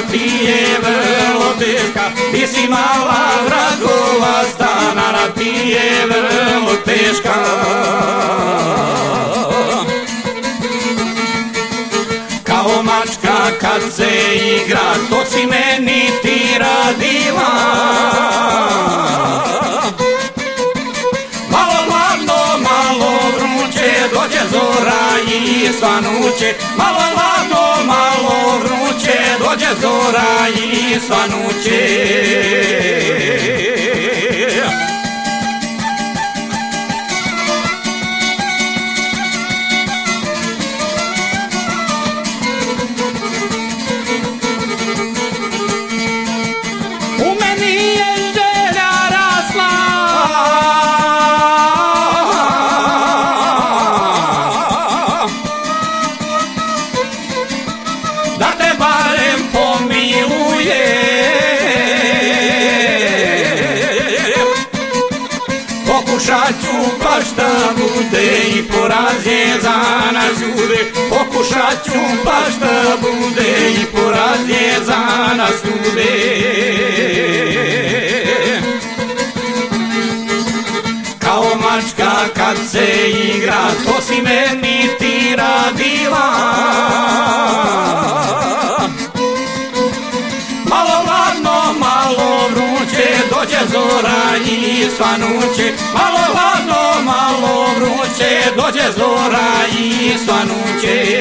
ti je vrlo teška, ti si mala vragova stanara, ti je vrlo teška. Kao mačka kad se igra, to si meni ti radila. Malo hladno, malo vruće, dođe zora i svanuće. Malo hladno, malo vruće, dođe zora i svanuće. Da te barem pomiluje, pokušat ću baš da bude i poraz je za nas ljude. Pokušat ću baš da bude i poraz je za nas ljude. Kao mačka kad se igra, to si meni ti radila. Malo hladno, malo vruće, dođe zora i svanuće. Malo hladno, malo vruće, dođe zora i svanuće.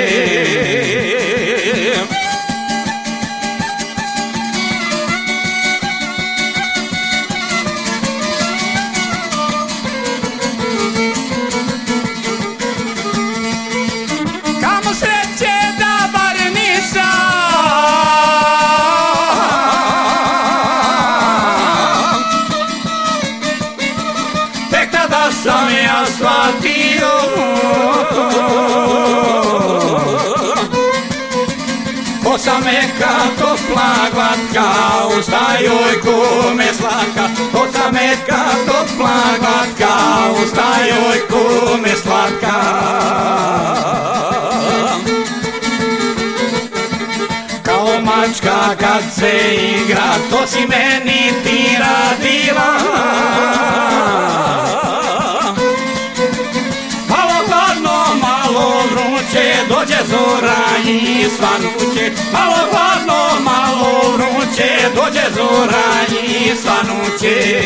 Kamo sreće da bar nisam, tek tada sam ja shvatio ko sam meka, topla, glatka, u stajoj kume slatka. Ko sam meka, topla, glatka, u stajoj kume slatka. Kao mačka kad se igra, to si meni ti radila. Malo hladno, malo vruće, dođe zora i svanuće. Malo hladno, malo vruće, dođe zora i svanuće.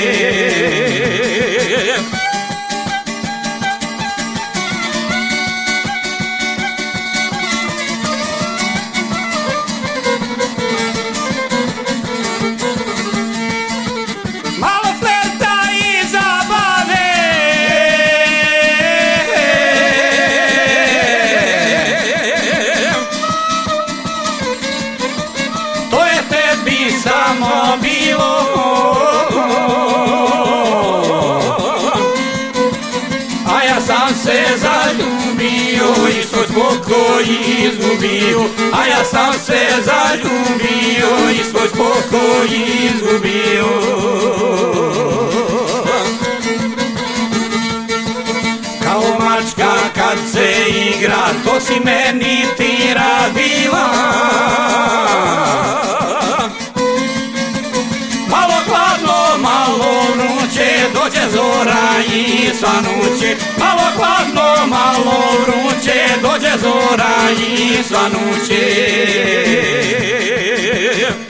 Samo bilo, a ja sam se zaljubio i svoj spokoj izgubio. A ja sam se zaljubio i svoj spokoj izgubio. Kao mačka kad se igra, to si meni ti radila. Malo vruće, dođe zora i svanuće. Malo hladno, malo vruće, dođe zora i svanuće.